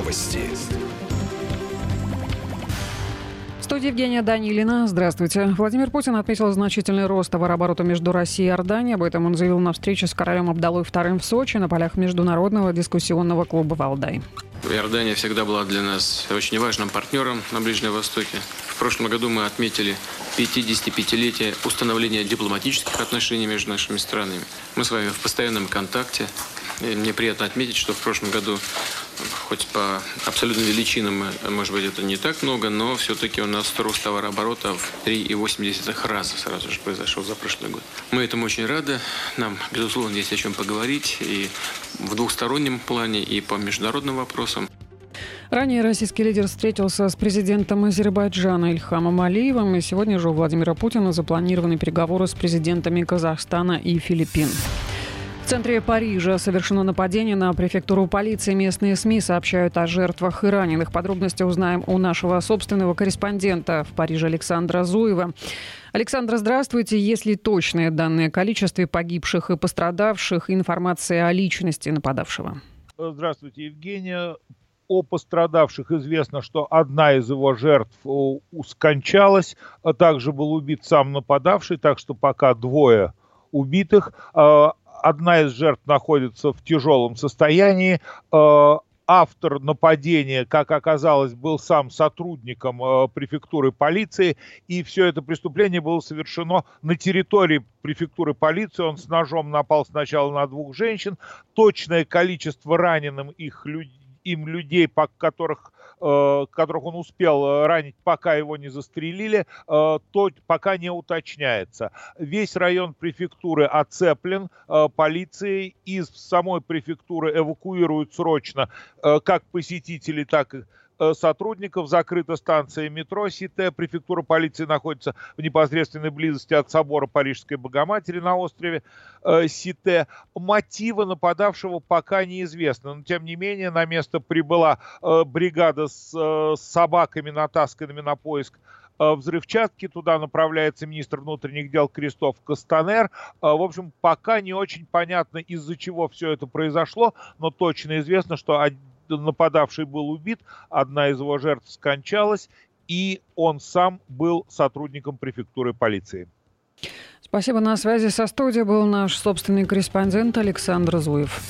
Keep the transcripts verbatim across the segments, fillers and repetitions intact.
Новости. В студии Евгения Данилина. Здравствуйте. Владимир Путин отметил значительный рост товарооборота между Россией и Иорданией. Об этом он заявил на встрече с королем Абдаллой вторым в Сочи на полях Международного дискуссионного клуба «Валдай». Иордания всегда была для нас очень важным партнером на Ближнем Востоке. В прошлом году мы отметили пятидесятипятилетие установления дипломатических отношений между нашими странами. Мы с вами в постоянном контакте. И мне приятно отметить, что в прошлом году, хоть по абсолютным величинам, может быть, это не так много, но все-таки у нас рост товарооборота в три целых восемь десятых раза сразу же произошел за прошлый год. Мы этому очень рады. Нам, безусловно, есть о чем поговорить и в двухстороннем плане, и по международным вопросам. Ранее российский лидер встретился с президентом Азербайджана Ильхамом Алиевым, и сегодня же у Владимира Путина запланированы переговоры с президентами Казахстана и Филиппин. В центре Парижа совершено нападение на префектуру полиции. Местные СМИ сообщают о жертвах и раненых. Подробности узнаем у нашего собственного корреспондента в Париже Александра Зуева. Александр, здравствуйте. Есть ли точные данные о количестве погибших и пострадавших, информация о личности нападавшего? Здравствуйте, Евгения. О пострадавших известно, что одна из его жертв скончалась, а также был убит сам нападавший, так что пока двое убитых. Одна из жертв находится в тяжелом состоянии. Автор нападения, как оказалось, был сам сотрудником префектуры полиции. И все это преступление было совершено на территории префектуры полиции. Он с ножом напал сначала на двух женщин. Точное количество раненым их людей, им людей, по которых, э, которых он успел ранить, пока его не застрелили, э, то пока не уточняется. Весь район префектуры оцеплен э, полицией. Из самой префектуры эвакуируют срочно э, как посетителей, так и сотрудников. Закрыта станция метро Сите. Префектура полиции находится в непосредственной близости от собора Парижской Богоматери на острове э, Сите. Мотивы нападавшего пока неизвестны, но тем не менее на место прибыла э, бригада с, э, с собаками, натасканными на поиск э, взрывчатки. Туда направляется министр внутренних дел Кристоф Кастанер. Э, в общем, пока не очень понятно, из-за чего все это произошло, но точно известно, что нападавший был убит, одна из его жертв скончалась, и он сам был сотрудником префектуры полиции. Спасибо. На связи со студией был наш собственный корреспондент Александр Зуев.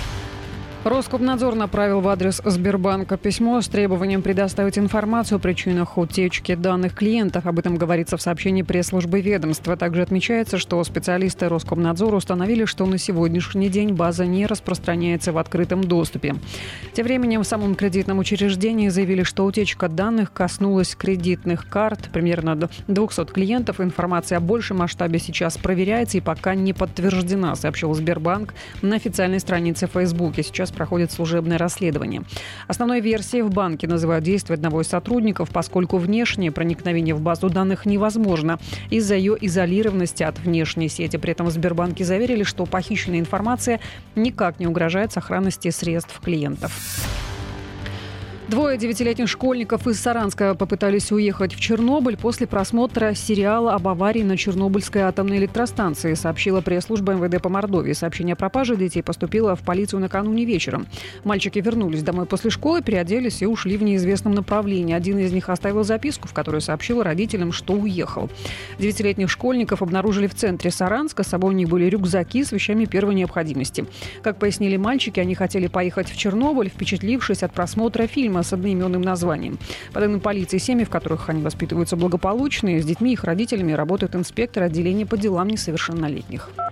Роскомнадзор направил в адрес Сбербанка письмо с требованием предоставить информацию о причинах утечки данных клиентов. Об этом говорится в сообщении пресс-службы ведомства. Также отмечается, что специалисты Роскомнадзора установили, что на сегодняшний день база не распространяется в открытом доступе. Тем временем в самом кредитном учреждении заявили, что утечка данных коснулась кредитных карт. Примерно двухсот клиентов. Информация о большем масштабе сейчас проверяется и пока не подтверждена, сообщил Сбербанк на официальной странице в Фейсбуке. Сейчас проходит служебное расследование. Основной версией в банке называют действия одного из сотрудников, поскольку внешнее проникновение в базу данных невозможно из-за ее изолированности от внешней сети. При этом в Сбербанке заверили, что похищенная информация никак не угрожает сохранности средств клиентов. Двое девятилетних школьников из Саранска попытались уехать в Чернобыль после просмотра сериала об аварии на Чернобыльской атомной электростанции, сообщила пресс-служба эм вэ дэ по Мордовии. Сообщение о пропаже детей поступило в полицию накануне вечером. Мальчики вернулись домой после школы, переоделись и ушли в неизвестном направлении. Один из них оставил записку, в которой сообщил родителям, что уехал. Девятилетних школьников обнаружили в центре Саранска. С собой у них были рюкзаки с вещами первой необходимости. Как пояснили мальчики, они хотели поехать в Чернобыль, впечатлившись от просмотра фильма с одноименным названием. По данным полиции, семьи, в которых они воспитываются, благополучные. С детьми и их родителями работают инспекторы отделения по делам несовершеннолетних.